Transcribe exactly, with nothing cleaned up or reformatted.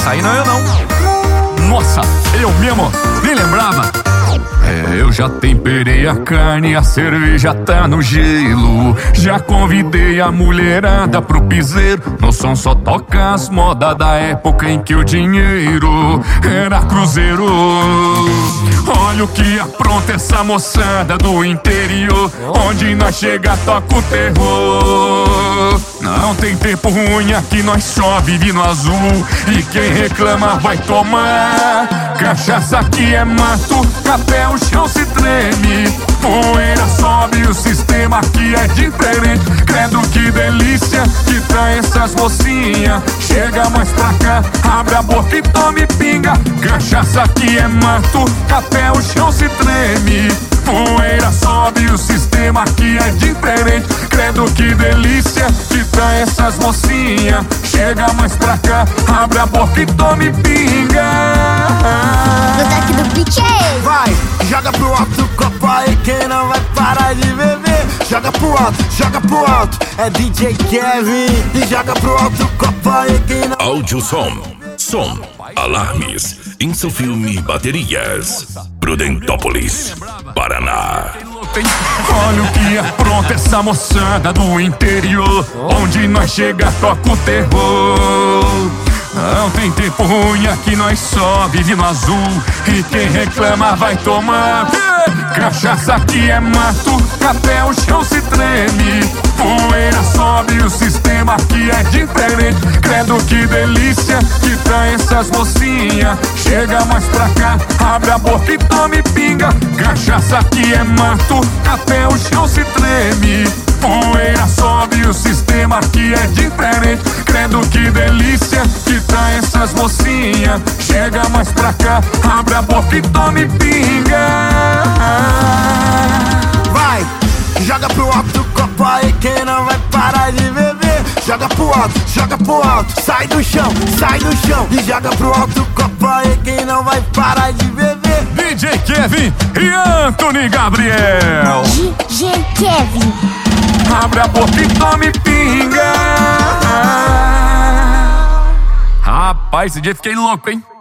Essa aí não é eu não. Nossa, eu mesmo, nem lembrava. É, eu já temperei a carne, a cerveja tá no gelo. Já convidei a mulherada pro piseiro. No som só toca as modas da época em que o dinheiro era cruzeiro. Olha o que apronta essa moçada do interior. Onde nós chega toca o terror. Não tem tempo ruim aqui, nós só vive no azul. E quem reclama vai tomar. Cachaça aqui é mato, até o chão se treme. Poeira sobe, o sistema aqui é diferente. Credo que delícia que tá essas mocinhas. Chega mais pra cá, abre a boca e tome pinga. Cachaça aqui é mato, até o chão se treme. Poeira sobe, o sistema aqui é diferente. Credo que delícia que tá essas mocinhas. Chega mais pra cá, abre a boca e tome pinga. No toque do pique. Vai, joga pro alto o copo aí, quem não vai parar de beber. Joga pro alto, joga pro alto, é D J Kevin. E joga pro alto o copo aí, quem não... Áudio som, som, alarmes, Insofilme Baterias, Prudentópolis, Paraná. Olha o que apronta essa moçada do interior. Onde nós chega toca o terror. Não tem tempo ruim aqui, nós só vive no azul. E quem reclama vai tomar. Cachaça aqui é mato, até o chão se treme. Poeira sobe, o sistema aqui é diferente. Credo que delícia que tá essas mocinhas. Chega mais pra cá, abre a boca e tome pinga. Cachaça aqui é mato, até o chão se treme. Poeira sobe, o sistema aqui é diferente. Credo que delícia que tá essas mocinhas. Chega mais pra cá, abre a boca e tome pinga. Vai, joga pro alto o copo aí, quem não vai parar de beber. Joga pro alto, joga pro alto, sai do chão, sai do chão. E joga pro alto o copo aí, quem não vai parar de beber. D J Kevin e Anthony Gabriel. D J Kevin. Abre a boca e tome pinga. Rapaz, esse dia fiquei louco, hein?